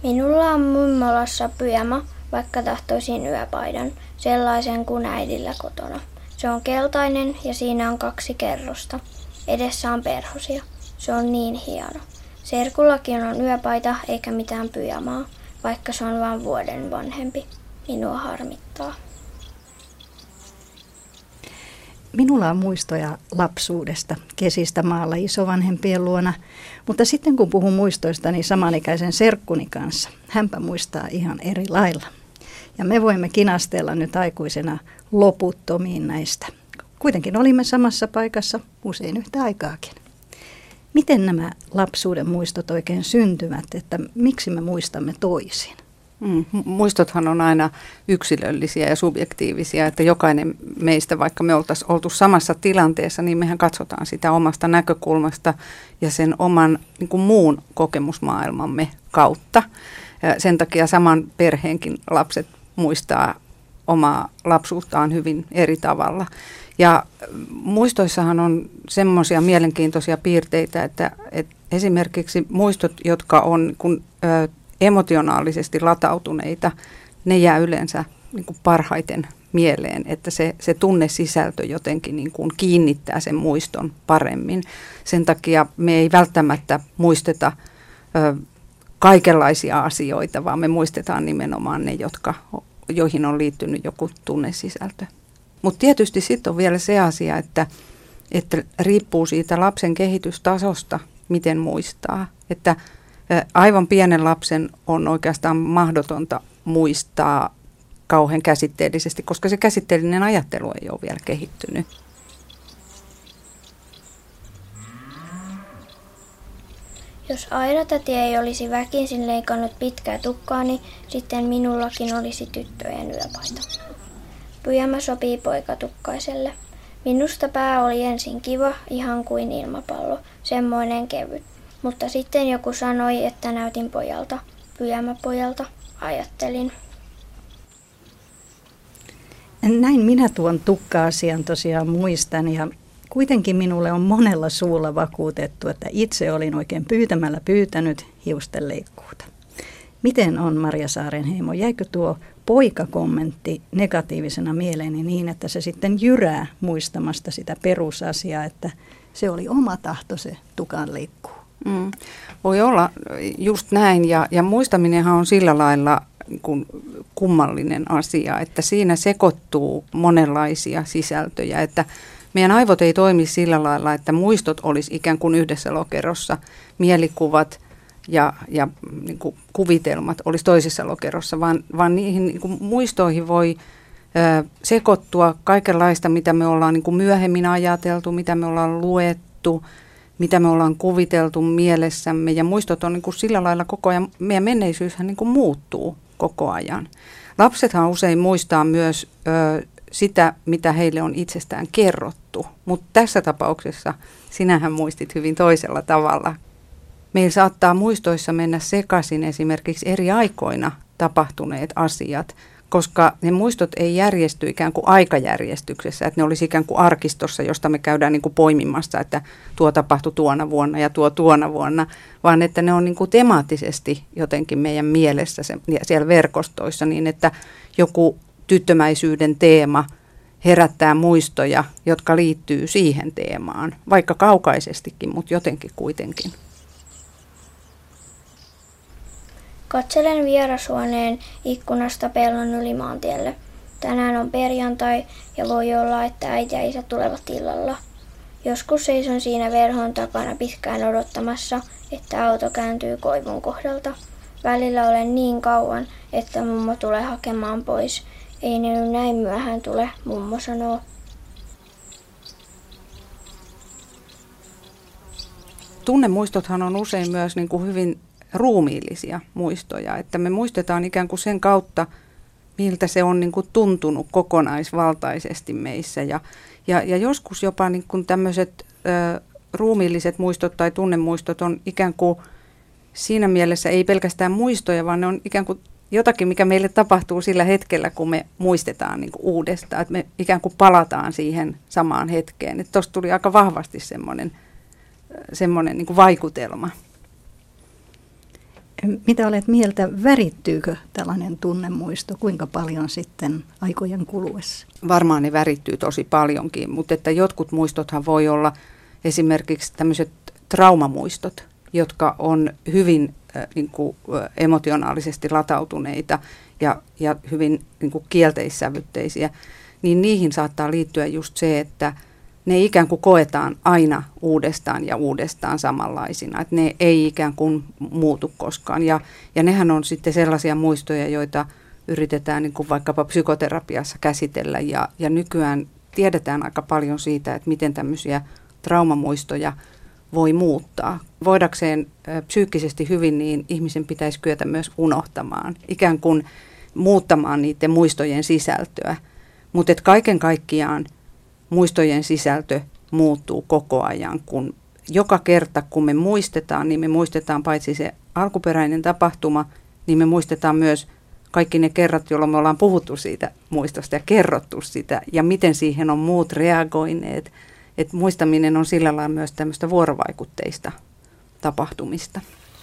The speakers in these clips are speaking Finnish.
Minulla on mummolassa pyjama, vaikka tahtoisin yöpaidan, sellaisen kuin äidillä kotona. Se on keltainen ja siinä on 2 kerrosta. Edessä on perhosia. Se on niin hieno. Serkullakin on yöpaita eikä mitään pyjamaa, vaikka se on vain vuoden vanhempi. Minua harmittaa. Minulla on muistoja lapsuudesta, kesistä maalla isovanhempien luona, mutta sitten kun puhun muistoista, niin samanikäisen serkkuni kanssa, hänpä muistaa ihan eri lailla. Ja me voimme kinastella nyt aikuisena loputtomiin näistä. Kuitenkin olimme samassa paikassa usein yhtä aikaakin. Miten nämä lapsuuden muistot oikein syntyvät, että miksi me muistamme toisin? Muistothan on aina yksilöllisiä ja subjektiivisia, että jokainen meistä, vaikka me oltaisiin oltu samassa tilanteessa, niin mehän katsotaan sitä omasta näkökulmasta ja sen oman niin kuin muun kokemusmaailmamme kautta. Sen takia saman perheenkin lapset muistaa omaa lapsuuttaan hyvin eri tavalla. Ja muistoissahan on semmoisia mielenkiintoisia piirteitä, että esimerkiksi muistot, jotka on emotionaalisesti latautuneita, ne jää yleensä niin kuin parhaiten mieleen, että se tunnesisältö jotenkin niin kuin kiinnittää sen muiston paremmin. Sen takia me ei välttämättä muisteta kaikenlaisia asioita, vaan me muistetaan nimenomaan ne, joihin on liittynyt joku tunnesisältö. Mutta tietysti sitten on vielä se asia, että riippuu siitä lapsen kehitystasosta, miten muistaa. Että aivan pienen lapsen on oikeastaan mahdotonta muistaa kauhean käsitteellisesti, koska se käsitteellinen ajattelu ei ole vielä kehittynyt. Jos Aira-täti ei olisi väkisin leikannut pitkää tukkaani, sitten minullakin olisi tyttöjen yöpaita. Pyjama sopii poikatukkaiselle. Minusta pää oli ensin kiva, ihan kuin ilmapallo, semmoinen kevyt. Mutta sitten joku sanoi, että näytin pojalta, pyjamapojalta, ajattelin. Näin minä tuon tukka-asian tosiaan muistan ja kuitenkin minulle on monella suulla vakuutettu, että itse olin oikein pyytämällä pyytänyt hiustenleikkuuta. Miten on, Marja Saarenheimo, jäikö tuo poikakommentti negatiivisena mieleeni niin, että se sitten jyrää muistamasta sitä perusasiaa, että se oli oma tahto se tukanleikkuu? Voi olla just näin ja muistaminenhan on sillä lailla kummallinen asia, että siinä sekoittuu monenlaisia sisältöjä, että meidän aivot ei toimi sillä lailla, että muistot olisi ikään kuin yhdessä lokerossa, mielikuvat ja niin kuin kuvitelmat olisi toisessa lokerossa, vaan niihin niin kuin muistoihin voi sekoittua kaikenlaista, mitä me ollaan niin kuin myöhemmin ajateltu, mitä me ollaan luettu, mitä me ollaan kuviteltu mielessämme, ja muistot on niin kuin sillä lailla koko ajan, meidän menneisyyshän niin kuin muuttuu koko ajan. Lapsethan usein muistaa myös sitä, mitä heille on itsestään kerrottu, mutta tässä tapauksessa sinähän muistit hyvin toisella tavalla. Meillä saattaa muistoissa mennä sekaisin esimerkiksi eri aikoina tapahtuneet asiat, koska ne muistot ei järjesty ikään kuin aikajärjestyksessä, että ne olisi ikään kuin arkistossa, josta me käydään niin kuin poimimassa, että tuo tapahtui tuona vuonna ja tuo tuona vuonna, vaan että ne on niin kuin temaattisesti jotenkin meidän mielessä siellä verkostoissa niin, että joku tyttömäisyyden teema herättää muistoja, jotka liittyy siihen teemaan, vaikka kaukaisestikin, mutta jotenkin kuitenkin. Katselen vierashuoneen ikkunasta pellon yli maantielle. Tänään on perjantai ja voi olla, että äiti ja isä tulevat illalla. Joskus seison siinä verhon takana pitkään odottamassa, että auto kääntyy koivun kohdalta. Välillä olen niin kauan, että mummo tulee hakemaan pois. Ei ne nyt näin myöhään tule, mummo sanoo. Tunnemuistothan on usein myös niin kuin hyvin ruumiillisia muistoja, että me muistetaan ikään kuin sen kautta, miltä se on niin kuin tuntunut kokonaisvaltaisesti meissä. Ja joskus jopa niin kuin tämmöiset ruumiilliset muistot tai tunnemuistot on ikään kuin siinä mielessä ei pelkästään muistoja, vaan ne on ikään kuin jotakin, mikä meille tapahtuu sillä hetkellä, kun me muistetaan niin kuin uudestaan, että me ikään kuin palataan siihen samaan hetkeen. Tuosta tuli aika vahvasti semmoinen niin kuin vaikutelma. Mitä olet mieltä, värittyykö tällainen tunnemuisto, kuinka paljon sitten aikojen kuluessa? Varmaan ne värittyy tosi paljonkin, mutta että jotkut muistothan voi olla esimerkiksi tämmöiset traumamuistot, jotka on hyvin emotionaalisesti latautuneita ja hyvin kielteissävytteisiä, niin niihin saattaa liittyä just se, että ne ikään kuin koetaan aina uudestaan ja uudestaan samanlaisina, että ne ei ikään kuin muutu koskaan. Ja nehän on sitten sellaisia muistoja, joita yritetään niin kuin vaikkapa psykoterapiassa käsitellä ja nykyään tiedetään aika paljon siitä, että miten tämmöisiä traumamuistoja voi muuttaa. Voidakseen psyykkisesti hyvin, niin ihmisen pitäisi kyetä myös unohtamaan, ikään kuin muuttamaan niiden muistojen sisältöä. Mutta kaiken kaikkiaan muistojen sisältö muuttuu koko ajan, kun joka kerta kun me muistetaan, niin me muistetaan paitsi se alkuperäinen tapahtuma, niin me muistetaan myös kaikki ne kerrat, jolloin me ollaan puhuttu siitä muistosta ja kerrottu sitä ja miten siihen on muut reagoineet. Et muistaminen on sillä lailla myös tämmöistä vuorovaikutteista tapahtumista.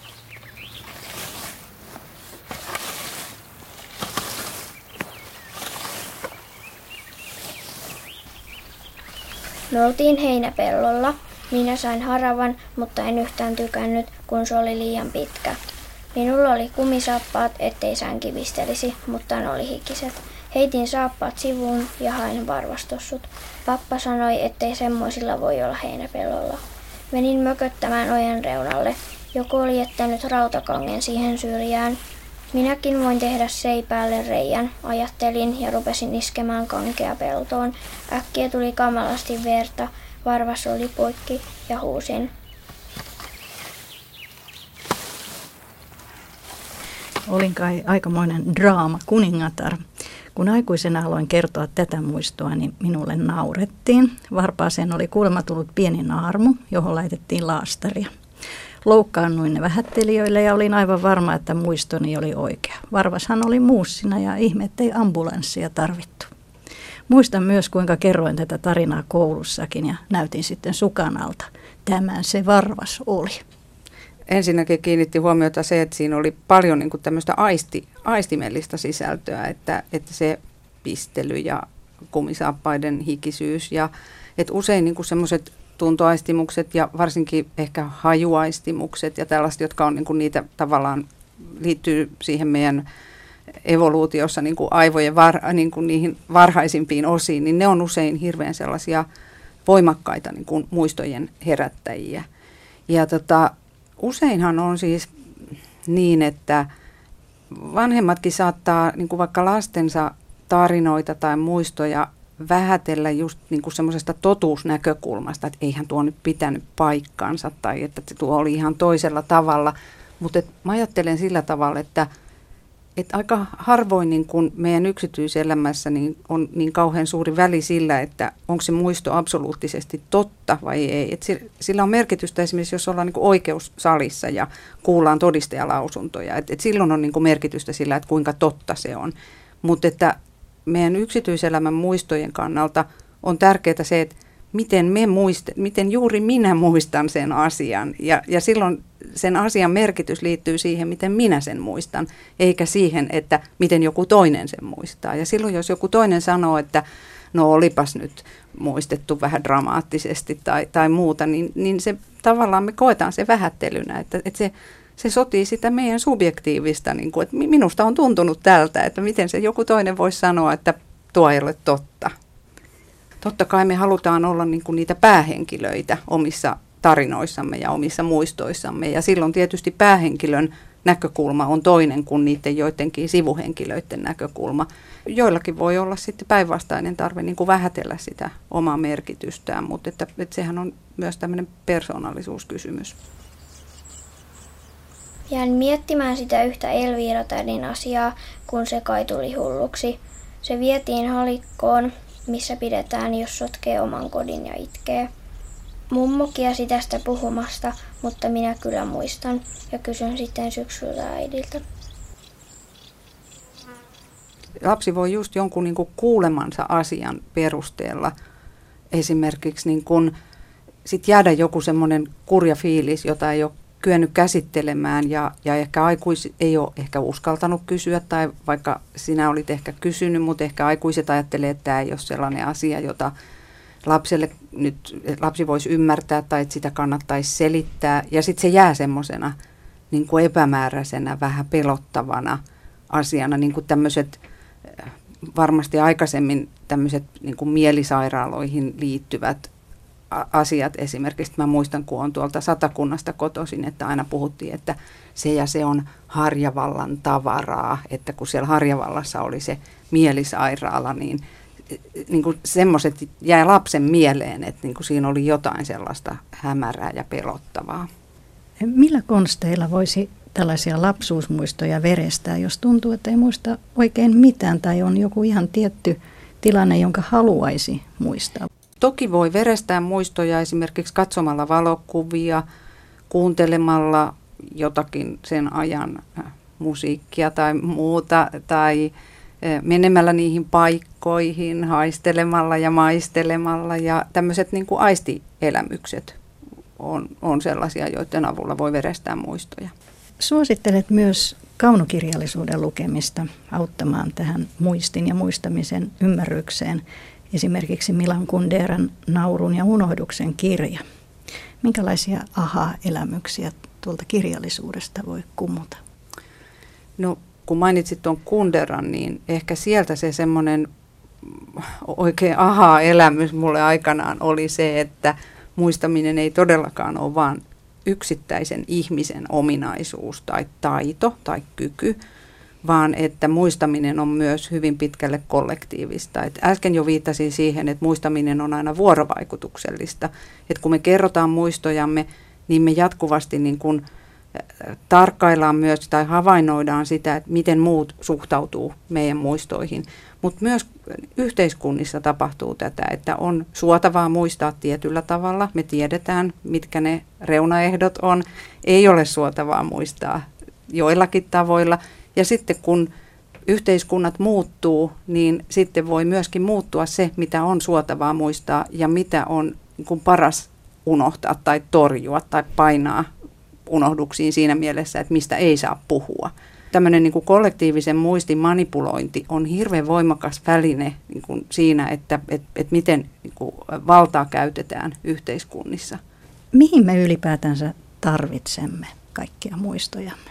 Me oltiin heinäpellolla. Minä sain haravan, mutta en yhtään tykännyt, kun se oli liian pitkä. Minulla oli kumisaappaat, ettei sään kivistelisi, mutta ne oli hikiset. Heitin saappaat sivuun ja hain varvastossut. Pappa sanoi, ettei semmoisilla voi olla heinäpellolla. Menin mököttämään ojan reunalle. Joku oli jättänyt rautakangen siihen syrjään. Minäkin voin tehdä seipäälle reijän, ajattelin ja rupesin iskemään kankea peltoon. Äkkiä tuli kamalasti verta, varvas oli poikki ja huusin. Olin kai aikamoinen draama kuningatar. Kun aikuisena aloin kertoa tätä muistoa, niin minulle naurettiin. Varpaaseen oli kuulemma tullut pieni naarmu, johon laitettiin laastaria. Loukkaannuin vähättelijöille ja olin aivan varma, että muistoni oli oikea. Varvashan oli muussina ja ihme, ettei ambulanssia tarvittu. Muistan myös, kuinka kerroin tätä tarinaa koulussakin ja näytin sitten sukan alta. Tämän se varvas oli. Ensinnäkin kiinnitti huomiota se, että siinä oli paljon niin kuin tämmöistä aistimellista sisältöä, että se pistely ja kumisaappaiden hikisyys ja että usein niin kuin semmoiset tuntoaistimukset ja varsinkin ehkä hajuaistimukset ja tällaiset, jotka on niin kuin niitä tavallaan liittyy siihen meidän evoluutiossa niin kuin aivojen niin kuin niihin varhaisimpiin osiin, niin ne on usein hirveän sellaisia voimakkaita niin kuin muistojen herättäjiä. Ja useinhan on siis niin, että vanhemmatkin saattaa niin kuin vaikka lastensa tarinoita tai muistoja vähätellä just niin kuin semmoisesta totuusnäkökulmasta, että eihän tuo nyt pitänyt paikkansa tai että tuo oli ihan toisella tavalla. Mutta mä ajattelen sillä tavalla, että aika harvoin niin kuin meidän yksityiselämässä niin on niin kauhean suuri väli sillä, että onko se muisto absoluuttisesti totta vai ei. Et sillä on merkitystä esimerkiksi, jos ollaan niin kuin oikeussalissa ja kuullaan todistajalausuntoja. Et silloin on niin kuin merkitystä sillä, että kuinka totta se on. Mutta että meidän yksityiselämän muistojen kannalta on tärkeää se, että miten juuri minä muistan sen asian. Ja silloin sen asian merkitys liittyy siihen, miten minä sen muistan, eikä siihen, että miten joku toinen sen muistaa. Ja silloin, jos joku toinen sanoo, että no olipas nyt muistettu vähän dramaattisesti tai muuta, niin se tavallaan me koetaan se vähättelynä, että se sotii sitä meidän subjektiivista, niin kuin, että minusta on tuntunut tältä, että miten se joku toinen voisi sanoa, että tuo ei ole totta. Totta kai me halutaan olla niin kuin niitä päähenkilöitä omissa tarinoissamme ja omissa muistoissamme. Ja silloin tietysti päähenkilön näkökulma on toinen kuin niiden joidenkin sivuhenkilöiden näkökulma. Joillakin voi olla sitten päinvastainen tarve niin kuin vähätellä sitä omaa merkitystään, mutta että sehän on myös tämmöinen persoonallisuuskysymys. Jäin miettimään sitä yhtä Elviira-tädin asiaa, kun se kai tuli hulluksi. Se vietiin Halikkoon, missä pidetään, jos sotkee oman kodin ja itkee. Mummo kiesi tästä puhumasta, mutta minä kyllä muistan ja kysyn sitten syksyllä äidiltä. Lapsi voi just jonkun niin kuin kuulemansa asian perusteella esimerkiksi niin kuin sit jäädä joku semmoinen kurja fiilis, jota ei ole kyennyt käsittelemään ja ehkä ei ole ehkä uskaltanut kysyä tai vaikka sinä olit ehkä kysynyt, mutta ehkä aikuiset ajattelee, että tämä ei ole sellainen asia, jota lapsi voisi ymmärtää tai että sitä kannattaisi selittää ja sitten se jää semmoisena niin kuin epämääräisenä, vähän pelottavana asiana, niin kuin tämmöiset varmasti aikaisemmin tämmöiset niin kuin mielisairaaloihin liittyvät asiat esimerkiksi. Mä muistan, kun on tuolta Satakunnasta kotoisin, että aina puhuttiin, että se ja se on Harjavallan tavaraa, että kun siellä Harjavallassa oli se mielisairaala, niin kuin semmoiset jäi lapsen mieleen, että niin kuin siinä oli jotain sellaista hämärää ja pelottavaa. Millä konsteilla voisi tällaisia lapsuusmuistoja verestää, jos tuntuu, että ei muista oikein mitään tai on joku ihan tietty tilanne, jonka haluaisi muistaa? Toki voi verestää muistoja esimerkiksi katsomalla valokuvia, kuuntelemalla jotakin sen ajan musiikkia tai muuta, tai menemällä niihin paikkoihin, haistelemalla ja maistelemalla. Ja tämmöiset niin kuin aistielämykset on sellaisia, joiden avulla voi verestää muistoja. Suosittelet myös kaunokirjallisuuden lukemista auttamaan tähän muistin ja muistamisen ymmärrykseen. Esimerkiksi Milan Kunderan Naurun ja unohduksen kirja. Minkälaisia aha-elämyksiä tuolta kirjallisuudesta voi kummuta? No, kun mainitsit tuon Kunderan, niin ehkä sieltä se semmoinen oikein aha-elämys mulle aikanaan oli se, että muistaminen ei todellakaan ole vaan yksittäisen ihmisen ominaisuus tai taito tai kyky, vaan että muistaminen on myös hyvin pitkälle kollektiivista. Et äsken jo viittasin siihen, että muistaminen on aina vuorovaikutuksellista. Et kun me kerrotaan muistojamme, niin me jatkuvasti niin kun tarkkaillaan myös tai havainnoidaan sitä, että miten muut suhtautuu meidän muistoihin. Mutta myös yhteiskunnissa tapahtuu tätä, että on suotavaa muistaa tietyllä tavalla. Me tiedetään, mitkä ne reunaehdot on. Ei ole suotavaa muistaa joillakin tavoilla. Ja sitten kun yhteiskunnat muuttuu, niin sitten voi myöskin muuttua se, mitä on suotavaa muistaa ja mitä on niin kuin paras unohtaa tai torjua tai painaa unohduksiin siinä mielessä, että mistä ei saa puhua. Tämmöinen niin kuin kollektiivisen muistin manipulointi on hirveän voimakas väline niin kuin siinä, että miten niin kuin valtaa käytetään yhteiskunnissa. Mihin me ylipäätänsä tarvitsemme kaikkia muistojamme?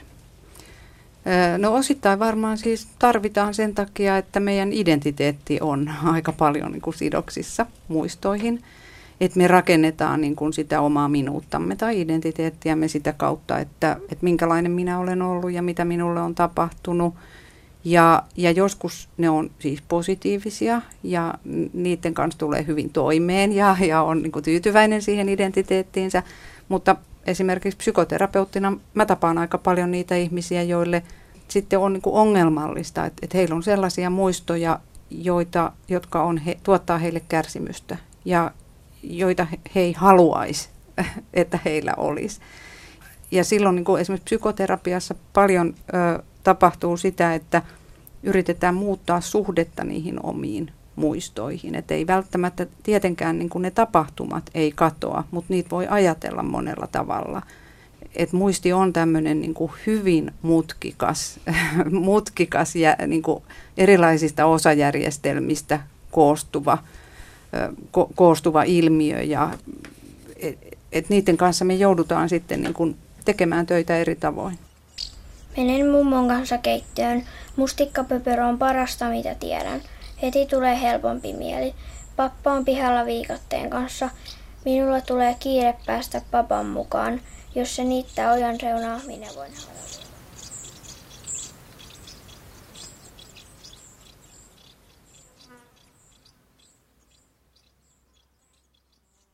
No osittain varmaan siis tarvitaan sen takia, että meidän identiteetti on aika paljon niin kuin sidoksissa muistoihin. Että me rakennetaan niin kuin sitä omaa minuuttamme tai identiteettiämme sitä kautta, että minkälainen minä olen ollut ja mitä minulle on tapahtunut. Ja joskus ne on siis positiivisia ja niiden kanssa tulee hyvin toimeen ja on niin kuin tyytyväinen siihen identiteettiinsä. Mutta esimerkiksi psykoterapeuttina mä tapaan aika paljon niitä ihmisiä, joille sitten on niin kuin ongelmallista, että heillä on sellaisia muistoja, jotka tuottaa heille kärsimystä ja joita he ei haluaisi, että heillä olisi. Ja silloin niin kuin esimerkiksi psykoterapiassa paljon tapahtuu sitä, että yritetään muuttaa suhdetta niihin omiin muistoihin. Että ei välttämättä tietenkään niin kuin ne tapahtumat ei katoa, mutta niitä voi ajatella monella tavalla. Et muisti on tämmöinen niin kuin hyvin mutkikas ja niin kuin erilaisista osajärjestelmistä koostuva ilmiö ja et niiden kanssa me joudutaan sitten niin kuin tekemään töitä eri tavoin. Menen mummon kanssa keittiöön. Mustikkapöpörö on parasta, mitä tiedän. Heti tulee helpompi mieli. Pappa on pihalla viikatteen kanssa. Minulla tulee kiire päästä papan mukaan. Jos se niittää ojan reunaa, minä voin halata.